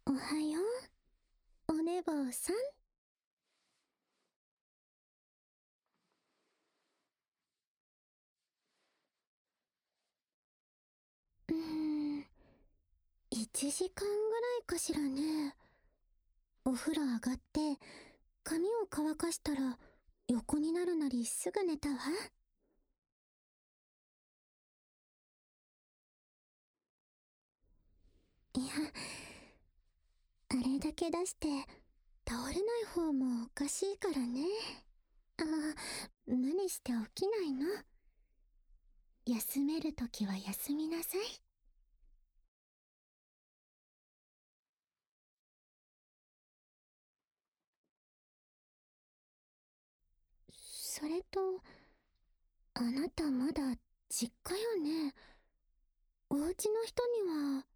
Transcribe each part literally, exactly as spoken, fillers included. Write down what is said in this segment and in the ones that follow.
おはよう、お寝坊さん。うーん、いちじかんぐらいかしらね。お風呂上がって、髪を乾かしたら、横になるなりすぐ寝たわ。いや、あれだけ出して、倒れない方もおかしいからね。あ、無理して起きないの。休めるときは休みなさい。それと、あなたまだ実家よね。お家の人には。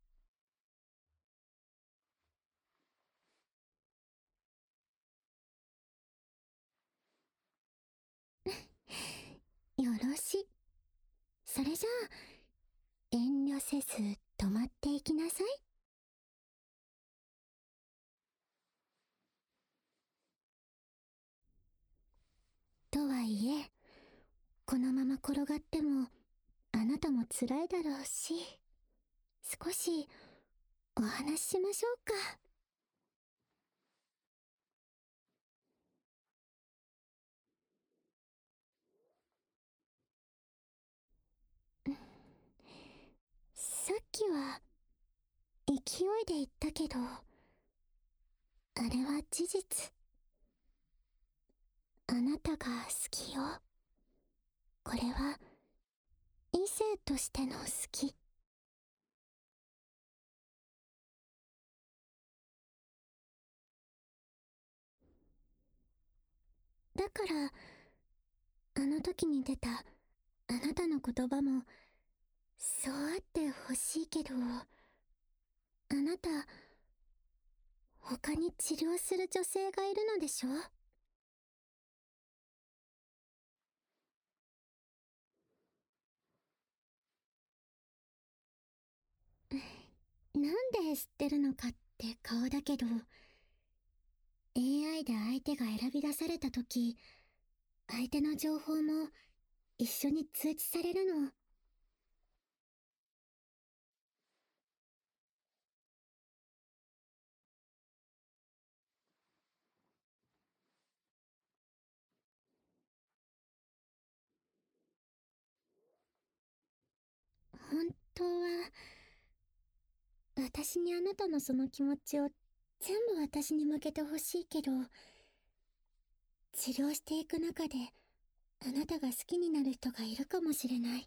よろし。それじゃあ、遠慮せず泊まっていきなさい。とはいえ、このまま転がっても、あなたも辛いだろうし、少しお話ししましょうか。さっきは、勢いで言ったけど、あれは事実。あなたが好きよ。これは、異性としての好き。だから、あの時に出た、あなたの言葉も、そうあってほしいけど、あなた、他に治療する女性がいるのでしょ？なんで知ってるのかって顔だけど、エーアイ で相手が選び出された時、相手の情報も一緒に通知されるの。本当は、私にあなたのその気持ちを全部私に向けてほしいけど、治療していく中で、あなたが好きになる人がいるかもしれない。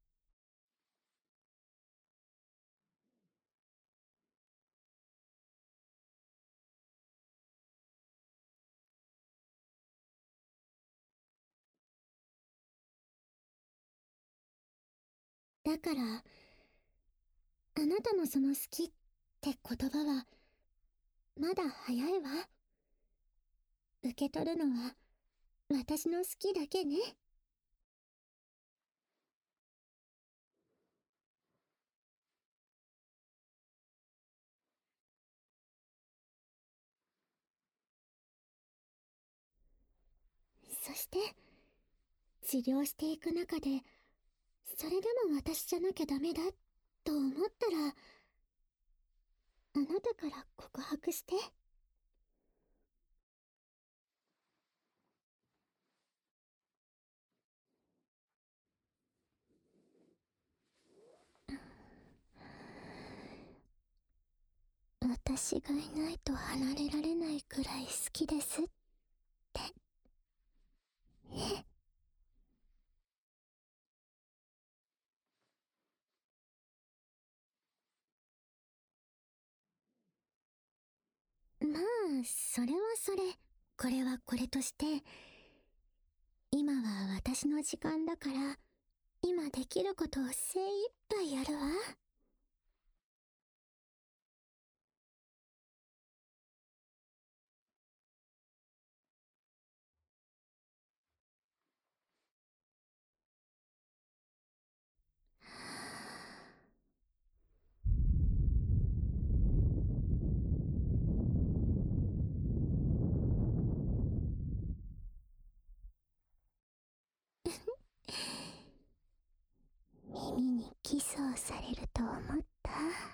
だから、あなたのその好きって言葉は、まだ早いわ。受け取るのは、私の好きだけね。そして、治療していく中で、それでも私じゃなきゃダメだ、と思ったら、あなたから告白して。私がいないと離れられないくらい好きですって。ね。まあ、それはそれ、これはこれとして、今は私の時間だから、今できることを精一杯やるわ。 されると思った。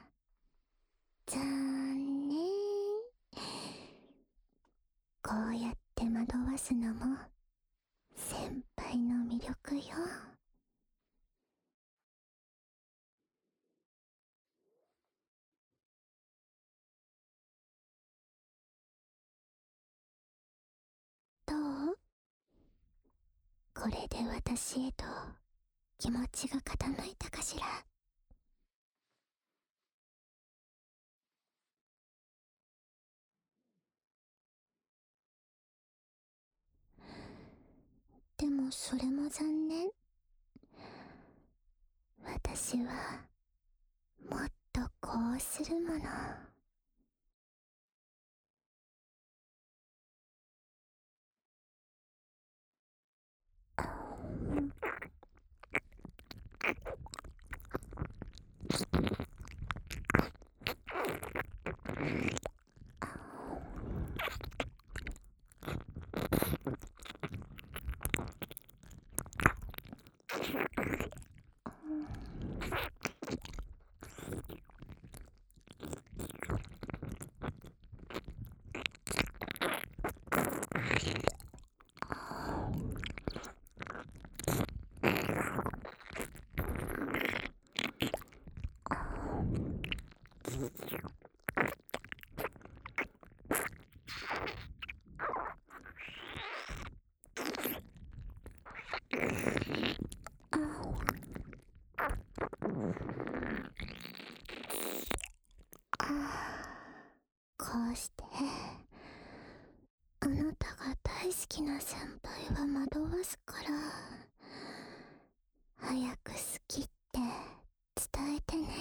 残念。こうやって惑わすのも先輩の魅力よ。どう？これで私へと気持ちが傾いたかしら。でもそれも残念。私はもっとこうするもの。こうしてあなたが大好きな先輩は惑わすから、早く好きって伝えてね。